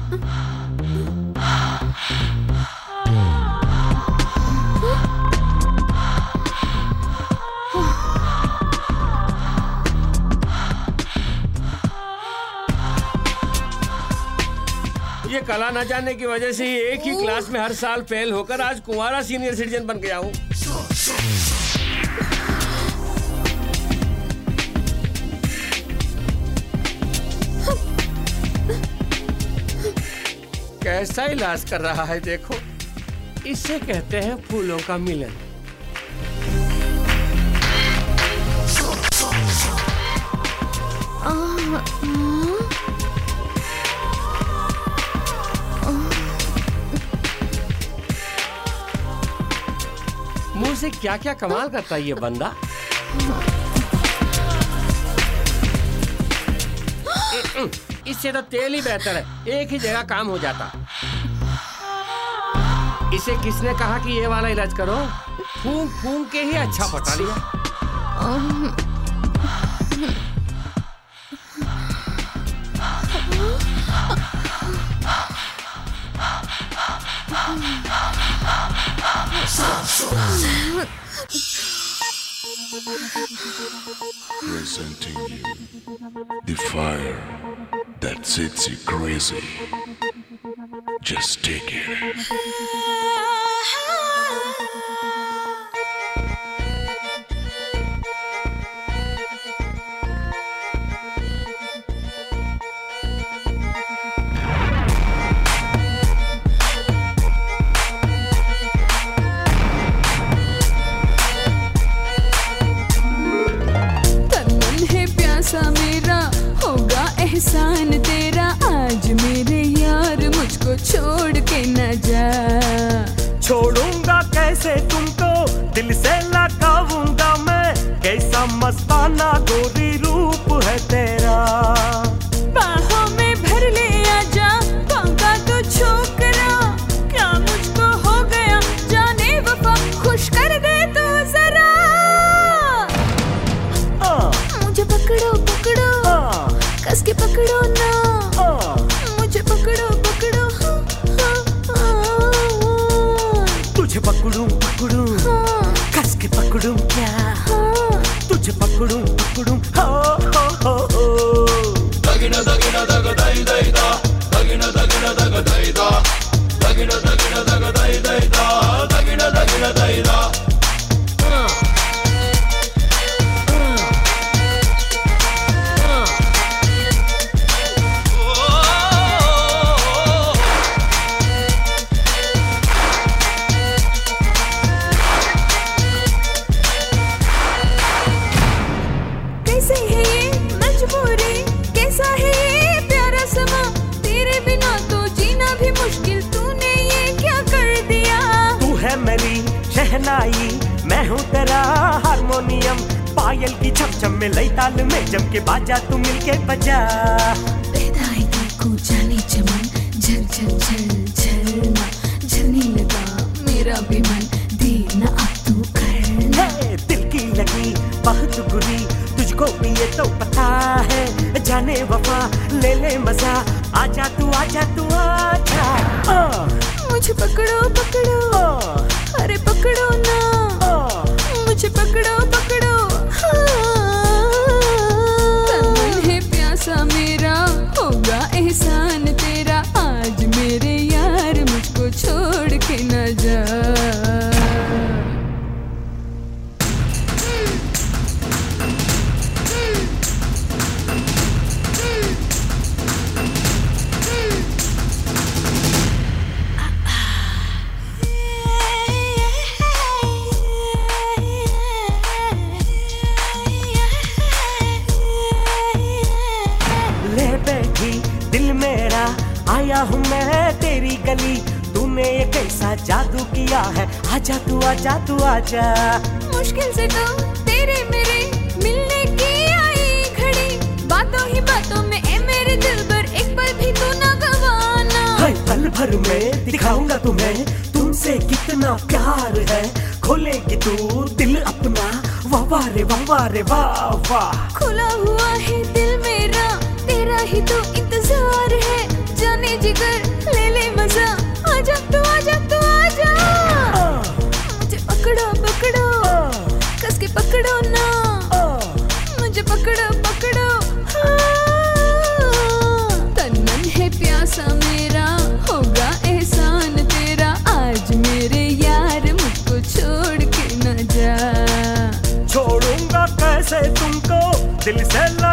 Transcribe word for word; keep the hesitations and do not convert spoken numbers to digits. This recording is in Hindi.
ये कला न जानने की वजह से ही एक ही क्लास में हर साल फेल होकर आज कुंवारा सीनियर सिटीजन बन गया हूँ। कैसा इलाज कर रहा है देखो, इसे कहते हैं फूलों का मिलन। मुंह से क्या क्या कमाल करता है ये बंदा। इससे तो तेल ही बेहतर है, एक ही जगह काम हो जाता। इसे किसने कहा कि ये वाला इलाज करो? फूंक फूंक के ही अच्छा पटा लिया। Presenting you the fire that sets you crazy. Just take it. मेरा होगा एहसान तेरा, आज मेरे यार मुझको छोड़ के न जा। छोड़ूंगा कैसे तुमको, दिल से लगाऊंगा मैं, कैसा मस्ताना गोरी रूप है तेरा। बाहों में भर ले आजा, पाऊंगा तो छोकरा, क्या मुझको हो गया जाने वफा, खुश कर दे तू जरा। मुझे पकड़ो पकड़ो, कस के पकड़ो ना, मुझे पकड़ो पकड़ो, तुझे पकड़ूं पकड़ूं, कस के पकड़ूं क्या, तुझे पकड़ूं पकड़ूं, हो हो हो हो। दगिना दगिना दग दई दई दा, दगिना दगिना दग दई दा, दगिना दगिना दग दई दई दा, दगिना दगिना दई दा। कैसा है ये प्यारा समा, तेरे बिना तो जीना भी मुश्किल, तूने ये क्या कर दिया। तू है मेरी शहनाई, मैं हूँ तेरा हारमोनियम, पायल की छम छम में लई ताल में जम के बाजा तू मिलके बजा। पैदाई देखो जाने चमन, झल झल झल झलना, झलने लगा मेरा भी मन, देना अब तू करना। दिल की लगी बहुत बुरी, तुझको भी ये तो पता है, जाने वफा ले ले मजा, आजा तू आजा तू आजा। मुझे पकड़ो पकड़ो, अरे पकड़ो ना, मुझे पकड़ो पकड़ो। तन है प्यासा मेरा, होगा एहसान तेरा, आज मेरे यार मुझको छोड़ के न जा। दिल मेरा आया हूँ मैं तेरी गली, तूने ये कैसा जादू किया है, आजा तू आजा तू आजा। मुश्किल से तो तेरे मेरे मिलने की आई घड़ी, बातों ही बातों में ए मेरे दिल पर एक पल भी तू ना गवाना। हाय पल भर में दिखाऊंगा तुम्हें तुमसे कितना प्यार है, खोलेगी तू दिल अपना, वाह वाह रे वाह वाह रे वाह वाह। खुला हुआ है दिल मेरा, तेरा ही तो इंतजार है, जाने जिगर ले ले मजा, आजा तू आजा तू आजा, मुझे पकड़ो पकड़ो कस के पकड़ो ना, मुझे पकड़ो पकड़ो तन मन है प्यासा मेरा, होगा एहसान तेरा, आज मेरे यार मुझको छोड़ के न जा। छोड़ूंगा कैसे तुमको दिल से